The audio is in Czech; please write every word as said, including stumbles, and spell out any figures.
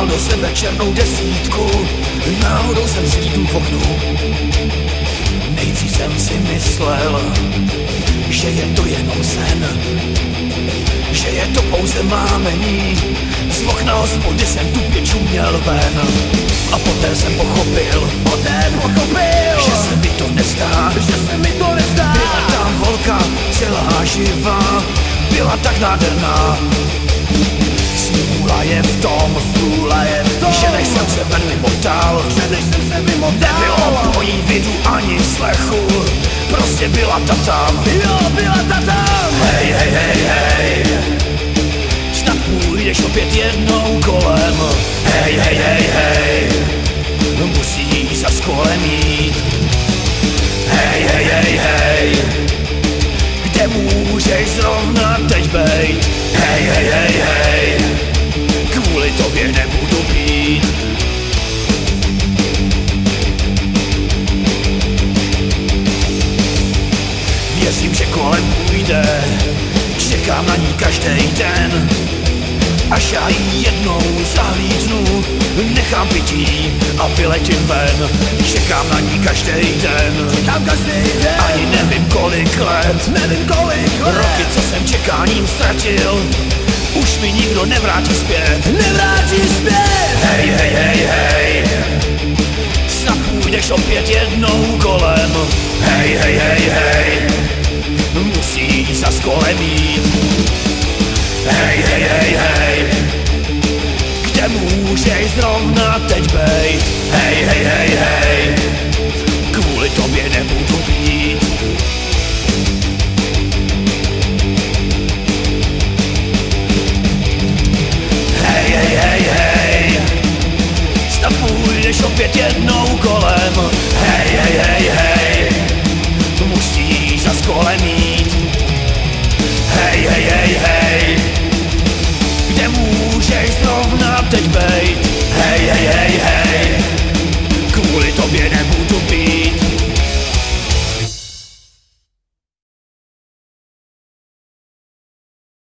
do sebe černou desítku, náhodou jsem zlídl v oknu. Nejdřív jsem si myslel, že je to jenom sen, že je to pouze mámení. Z okna hospody jsem tupě čuměl ven. A poté jsem pochopil, poté pochopil, že se mi to nezdá, že se mi to nezdá. Byla tam holka celá živá, byla tak nádherná. Smůla je v tom, smůla je v tom, že než jsem se ven vymotal, že než jsem se vymotal, nebylo po ní vidu ani slechu, prostě byla ta tam, jo, byla ta tam. Hej, hej, hej, hej, snad půjdeš opět jednou kolem. Hej, hej, hej, hej, musí zas kolem jít. Hej, hej, hej, hej, kde můžeš zrovna teď bejt? Hej, hej, hej, hej, kvůli tobě nebudu pít. Věřím, že kolem půjde, čekám na ní každý den. Až já jí jednou zahlídnu, nechám pití a vyletím ven. Čekám na ní každý den, čekám každý den. Ani nevím kolik let, nevím kolik let. Roky, co jsem čekáním ztratil, už mi nikdo nevrátí zpět, nevrátí zpět. Hej, hej, hej, hej, snad půjdeš opět jednou kolem. Hej, hej, hej, hej, musí zas kolem jít. Hej, hej, hej, hej, kde můžeš zrovna teď bejt? Hej, hej, hej, hej,